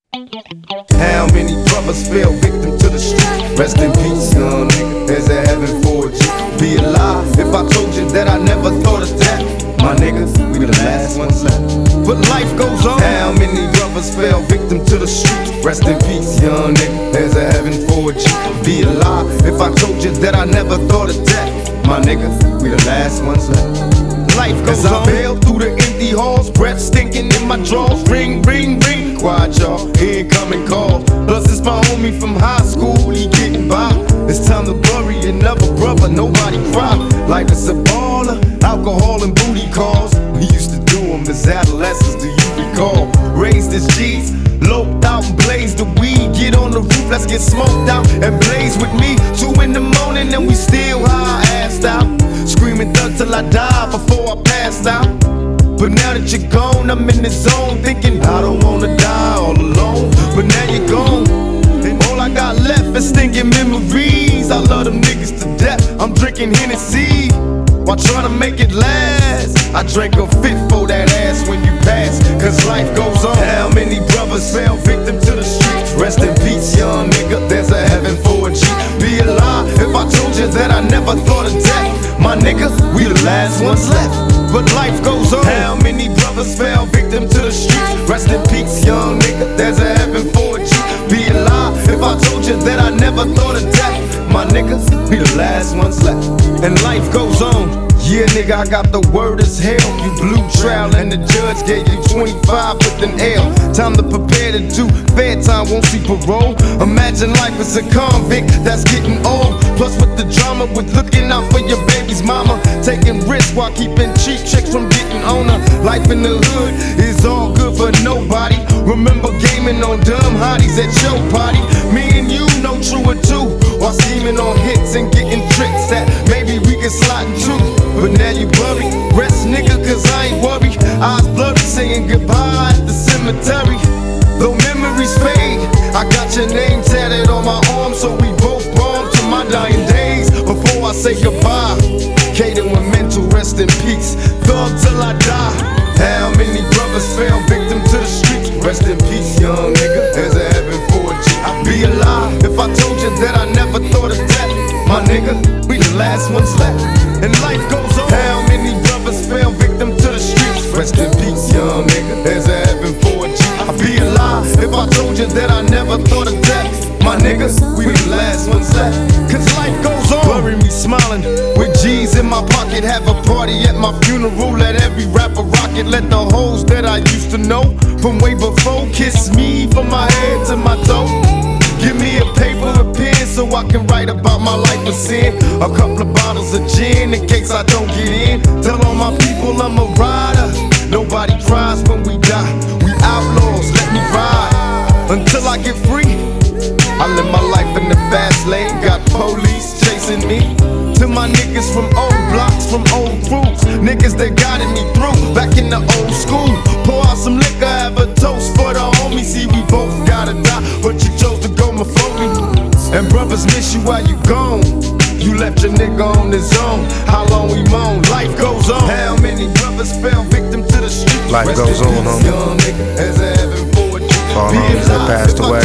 How many brothers fell victim to the street? Rest in peace, young nigga. There's a heaven for a G. Be alive if I told you that I never thought of that. My niggas, we the last ones left. But life goes on. How many brothers fell victim to the streets? Rest in peace, young nigga. There's a heaven for a G. Be alive if I told you that I never thought of death. My niggas, we the last ones left. Life goes on. As I bail through the empty halls, breath stinking in my drawers. Ring, ring, ring. Quiet, y'all. Incoming call. Plus it's my homie from high school. He getting by. It's time to bury another brother. Nobody cry. Life is a baller. Alcohol and booty calls. We used to do them as adolescents. Do you recall? Raised as G's. Loped out and blazed the weed. Get on the roof, let's get smoked out and blaze with me. 2 in the morning and we still high, assed out. Screaming thug till I die before I passed out. But now that you're gone, I'm in the zone thinking I don't wanna die all alone. But now you're gone, and all I got left is stinking memories. I love them niggas to death, I'm drinking Hennessy while trying to make it last. I drank a fifth for that ass when you pass, cause life goes on. How many brothers fell victim to the streets? Rest in peace, young nigga, there's a heaven for a G. Be alive if I told you that I never thought of death. My nigga, we the last ones left, but life goes on. How many brothers fell victim to the streets? Rest in peace, young nigga, there's a heaven for a G. Be alive if I told you that I never thought of death. My niggas, we the last ones left, and life goes on. Yeah, nigga, I got the word as hell. You blew trial and the judge gave you 25 with an L. Time to prepare to do fair time, won't see parole. Imagine life as a convict that's getting old. Plus with the drama, with looking out for your baby's mama. Taking risks while keeping cheap chicks from getting on her. Life in the hood is all good for nobody. Remember gaming on dumb hotties at your party. Me and you know true or two. While scheming on hits and getting tricks that maybe we can slide into. But now you worry, rest nigga, cause I ain't worried. Eyes blurry, saying goodbye at the cemetery. Though memories fade, I got your name tatted on my arm, so we both born to my dying days. Before I say goodbye, Kaden with mental rest in peace. Thug till I die. How many brothers fell victim to the streets? Rest in peace, young nigga, there's a heaven for a G. I'd be alive if I told you that I never thought of death. My nigga, we the last ones left, and life goes on. How many brothers fell victim to the streets? Rest in peace, young nigga, there's a heaven for a G. I'd be alive if I told you that I never thought of death. My niggas, we the last ones left, cause life goes on. Bury me smiling with G's in my pocket. Have a party at my funeral, let every rapper rock it. Let the hoes that I used to know from way before kiss me from my head to my toe. Give me a paper and pen so I can write about my life of sin. A couple of bottles of gin in case I don't get in. Tell all my people I'm a rider. Nobody cries when we die. We outlaws, let me ride until I get free. I live my life in the fast lane. Got police chasing me. To my niggas from old blocks, from old crews, niggas that guided me through back in the old school. Pour out some liquor, have a toast for the homies. See, we both gotta die, but you chose to go before me. And brothers miss you while you gone. You left your nigga on his own. How long we moan? Life goes on. How many brothers fell victim to the streets? Life goes on, homie. Young nigga, as a heaven for a G. All homies that passed away.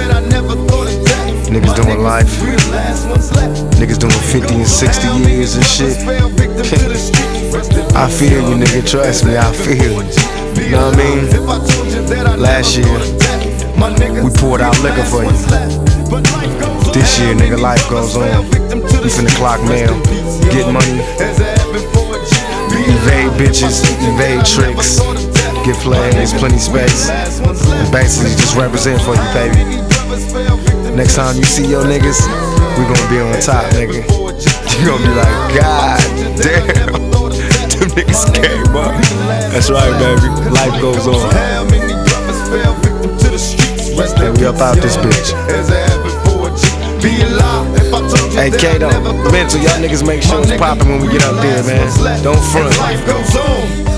Niggas doing life. Niggas doing 50 and 60 years and shit. I feel you, nigga. Trust me, I feel you. You know what I mean? Last year, we poured out liquor for you. This year, nigga, life goes on. We finna clock mail, get money, evade bitches, evade tricks, get flags, plenty space, and basically just represent for you, baby. Next time you see your niggas, we gonna be on top, nigga. You gonna be like, God damn, them niggas came up. That's right, baby. Life goes on. And we up out this bitch. Hey, Kato, Mental, y'all niggas make sure it's poppin' when we get up there, man. Don't front.